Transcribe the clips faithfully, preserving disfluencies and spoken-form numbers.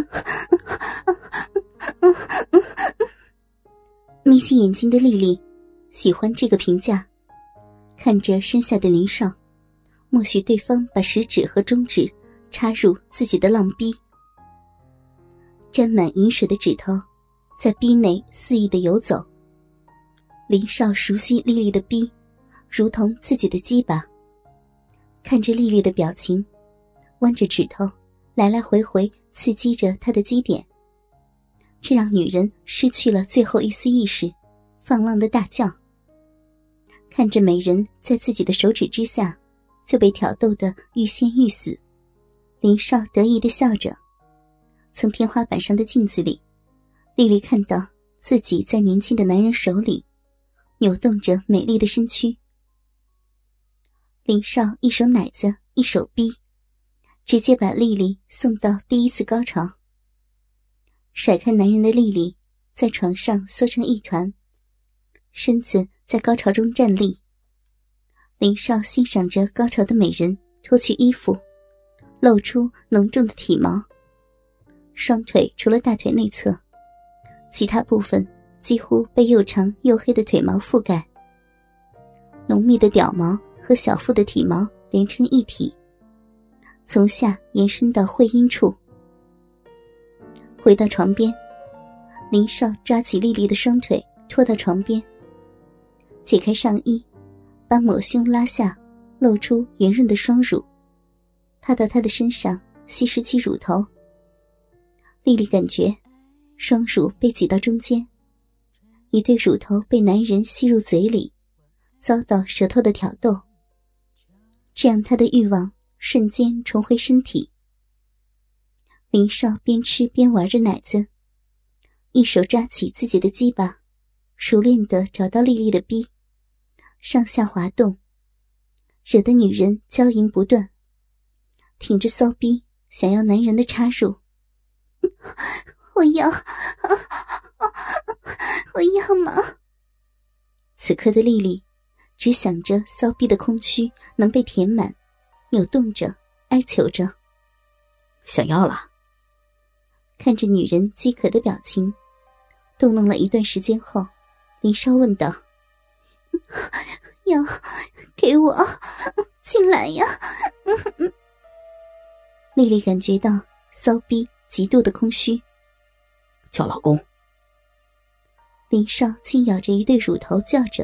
眯起眼睛的丽丽喜欢这个评价，看着身下的林少，默许对方把食指和中指插入自己的浪逼，沾满饮水的指头在逼内肆意地游走。林少熟悉丽丽的逼如同自己的鸡巴，看着丽丽的表情，弯着指头来来回回刺激着她的基点，这让女人失去了最后一丝意识，放浪的大叫。看着美人在自己的手指之下就被挑逗得欲仙欲死，林少得意地笑着。从天花板上的镜子里，丽丽看到自己在年轻的男人手里扭动着美丽的身躯。林少一手奶子一手逼，直接把丽丽送到第一次高潮。甩开男人的丽丽在床上缩成一团，身子在高潮中站立。林少欣赏着高潮的美人脱去衣服，露出浓重的体毛，双腿除了大腿内侧，其他部分几乎被又长又黑的腿毛覆盖，浓密的屌毛和小腹的体毛连成一体，从下延伸到会阴处。回到床边，林少抓起丽丽的双腿拖到床边，解开上衣，把抹胸拉下，露出圆润的双乳，趴到她的身上吸食起乳头。丽丽感觉双乳被挤到中间，一对乳头被男人吸入嘴里，遭到舌头的挑逗，这样她的欲望瞬间重回身体。林少边吃边玩着奶子，一手抓起自己的鸡巴，熟练地找到丽丽的逼，上下滑动，惹得女人娇吟不断，挺着骚逼想要男人的插入。我要，我要嘛！此刻的丽丽只想着骚逼的空虚能被填满，扭动着哀求着， 想要了。 看着女人饥渴的表情，动弄了一段时间后，林少问道：要给我进来呀！丽丽感觉到骚逼极度的空虚， 叫老公。 林少轻咬着一对乳头叫着：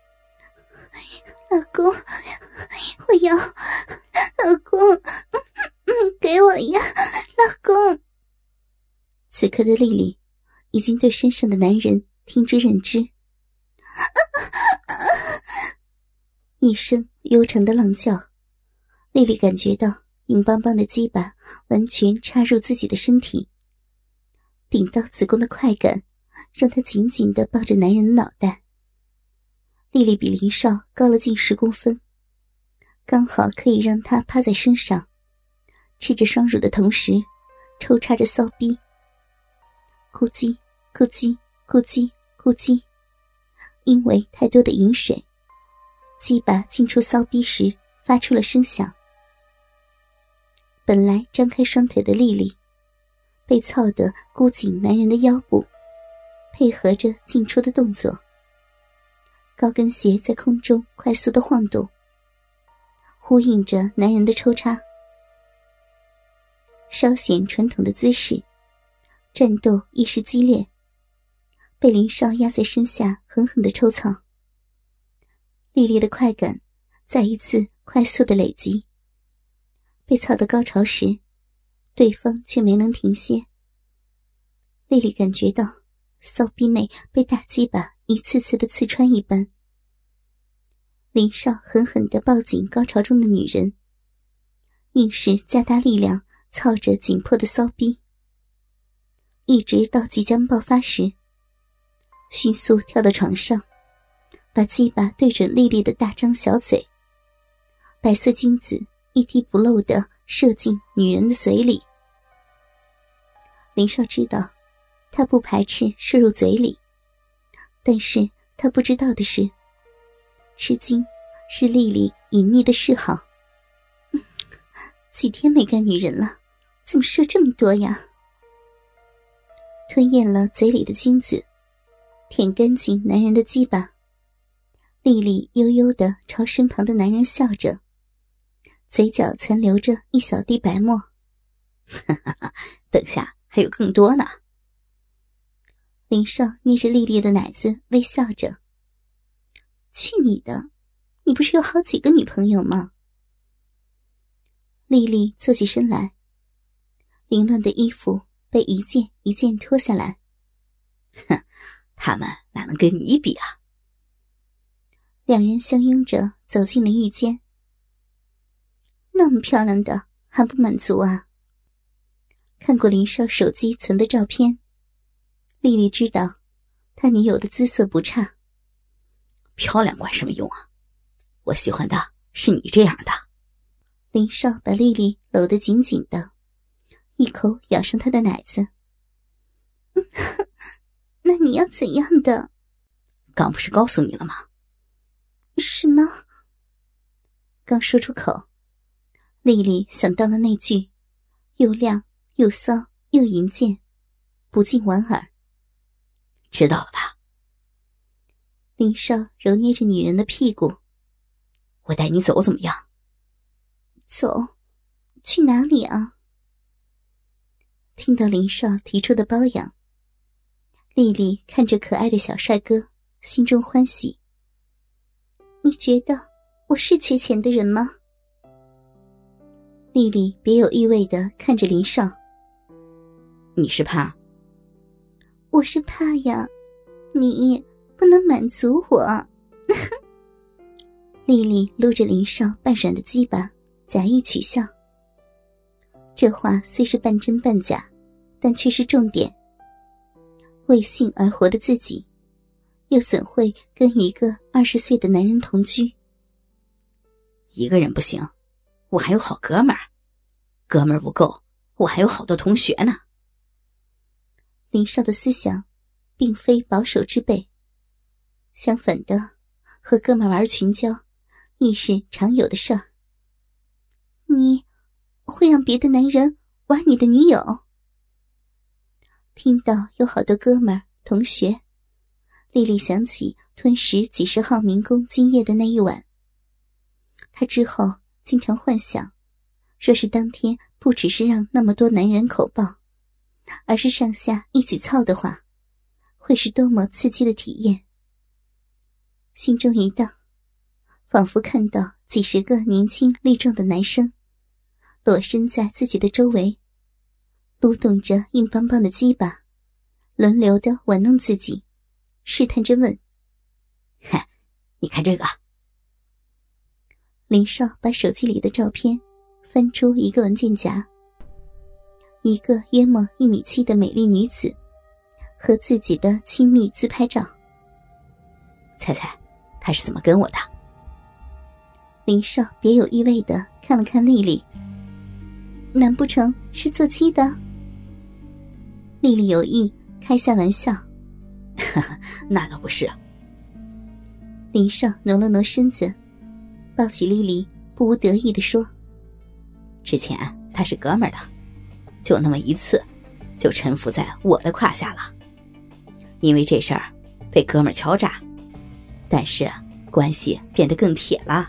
老公，我要，老公，给我呀，老公。此刻的丽丽已经对身上的男人听之任之，一声悠长的浪叫，丽丽感觉到硬邦邦的鸡巴完全插入自己的身体，顶到子宫的快感让她紧紧地抱着男人的脑袋。丽丽比林少高了近十公分，刚好可以让她趴在身上，吃着双乳的同时抽插着骚逼，咕叽咕叽咕叽咕叽。因为太多的饮水，鸡巴进出骚逼时发出了声响。本来张开双腿的丽丽被操得箍紧男人的腰部，配合着进出的动作，高跟鞋在空中快速的晃动，呼应着男人的抽插。稍显传统的姿势，战斗一时激烈，被林少压在身下狠狠地抽操。丽丽的快感再一次快速的累积，被操到高潮时，对方却没能停歇。丽丽感觉到骚逼内被大鸡巴一次次的刺穿一般。林少狠狠地抱紧高潮中的女人，硬是加大力量操着紧迫的骚逼，一直到即将爆发时，迅速跳到床上，把鸡巴对准丽丽的大张小嘴，白色精子一滴不漏地射进女人的嘴里。林少知道他不排斥射入嘴里，但是他不知道的是，吃惊是丽丽隐秘的嗜好。几天没干女人了，怎么射这么多呀？ 吞咽了嘴里的精子，舔干净男人的鸡巴。丽丽悠悠地朝身旁的男人笑着，嘴角残留着一小滴白沫。 哈哈哈，等下还有更多呢。 林少捏着丽丽的奶子微笑着。去你的，你不是有好几个女朋友吗？丽丽坐起身来，凌乱的衣服被一件一件脱下来。 哼，他们哪能跟你比啊？ 两人相拥着走进淋浴间。那么漂亮的还不满足啊？看过林少手机存的照片，丽丽知道他女友的姿色不差。 漂亮管什么用啊？我喜欢的是你这样的。 林少把丽丽搂得紧紧的，一口咬上她的奶子。那你要怎样的？ 刚不是告诉你了吗？ 什么？刚说出口，丽丽想到了那句又亮又骚又淫贱，不禁莞尔。 知道了吧？ 林少揉捏着女人的屁股。 我带你走怎么样？ 走？去哪里啊？听到林少提出的包养，丽丽看着可爱的小帅哥，心中欢喜。你觉得我是缺钱的人吗？丽丽别有意味地看着林少。 你是怕？ 我是怕呀，你不能满足我。丽丽撸着林少半软的鸡巴，假意取笑。这话虽是半真半假，但却是重点。为性而活的自己，又怎会跟一个二十岁的男人同居？ 一个人不行，我还有好哥们儿。哥们儿不够，我还有好多同学呢。 林少的思想并非保守之辈，相反的，和哥们儿玩群交亦是常有的事儿。你会让别的男人玩你的女友？听到有好多哥们儿同学，丽丽想起吞食几十号民工精液的那一晚。她之后经常幻想，若是当天不只是让那么多男人口爆，而是上下一起操的话，会是多么刺激的体验。心中一荡，仿佛看到几十个年轻力壮的男生裸身在自己的周围，撸动着硬邦邦的鸡巴，轮流地玩弄自己，试探着问： 哼，你看这个。 林少把手机里的照片翻出一个文件夹，一个约莫一米七的美丽女子和自己的亲密自拍照。 猜猜她是怎么跟我的？ 林少别有意味地看了看丽丽。难不成是做鸡的？丽丽有意开下玩笑。 那倒不是。 林少挪了挪身子，抱起丽丽，不无得意地说： 之前他是哥们儿的，就那么一次，就臣服在我的胯下了。因为这事儿被哥们儿敲诈，但是关系变得更铁了。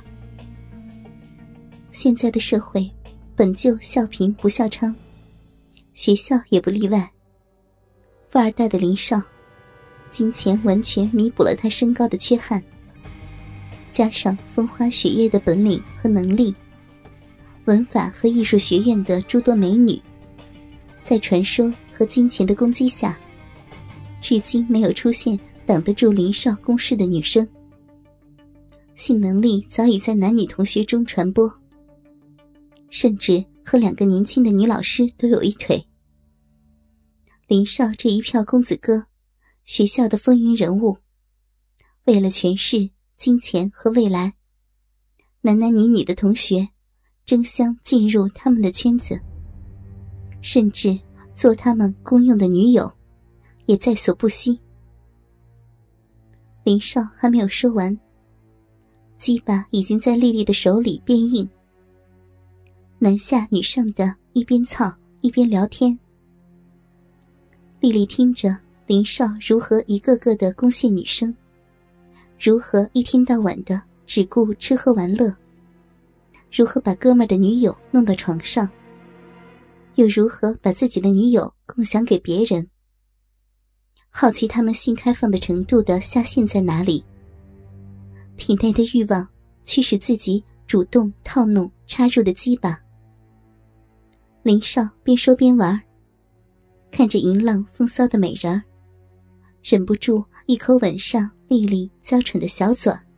现在的社会本就笑贫不笑娼，学校也不例外。富二代的林少，金钱完全弥补了他身高的缺憾，加上风花雪月的本领和能力，文法和艺术学院的诸多美女，在传说和金钱的攻击下，至今没有出现挡得住林少攻势的女生。性能力早已在男女同学中传播，甚至和两个年轻的女老师都有一腿。林少这一票公子哥，学校的风云人物，为了权势、金钱和未来，男男女女的同学争相进入他们的圈子，甚至做他们公用的女友也在所不惜。林少还没有说完，鸡巴已经在丽丽的手里变硬，男下女上的一边操一边聊天。 丽丽听着林少如何一个个的攻陷女生，如何一天到晚的只顾吃喝玩乐，如何把哥们儿的女友弄到床上，又如何把自己的女友共享给别人。好奇他们性开放的程度的下限在哪里，体内的欲望驱使自己主动套弄插入的鸡巴。林少边说边玩，看着淫浪风骚的美人儿，忍不住一口吻上丽丽娇喘的小嘴儿。